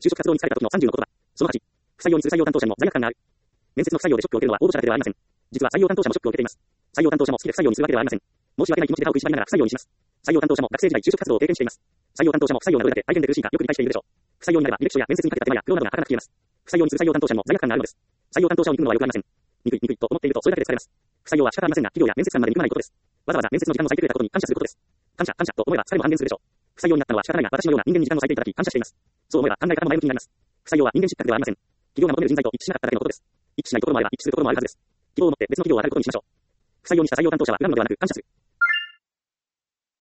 就職活動に疲れた時の30の言葉。その8。不採用にする採用担当者にも罪悪感がある。面接の不採用でショックを受けるのは応募者だけではありません。実は採用担当者もショックを受けています。採用担当者も好きで不採用にするわけではありません。申し訳ない気持ちで歯を食いしばりながら不採用にします。採用担当者も学生時代就職活動を経験しています。採用担当者も不採用などだけ大変で苦しいかよく理解しているでしょう。不採用になれば履歴書や面接にかけた手間や苦労などが儚く消えます。不採用にする採用担当者にも罪悪感があるのです。採用担当者を憎むのはよくありません。憎いと思っているとそれだけで疲れます。不採用は仕方ありませんが、企業や面接官まで憎まないことです。わざわざ面接の時間を割いてくれたことに感謝することです。感謝と思えば疲れも半減するでしょう。不採用になったのは仕方ないが、私のような人間に時間を割いていただき感謝しています。そう思えば考え方も前向きになります。不採用は人間失格ではありません。企業が求める人材と一致しなかっただけのことです。一致しないところもあれば一致するところもあるはずです。希望を持って別の企業を当たることにしましょう。不採用にした採用担当者は恨むのではなく感謝する。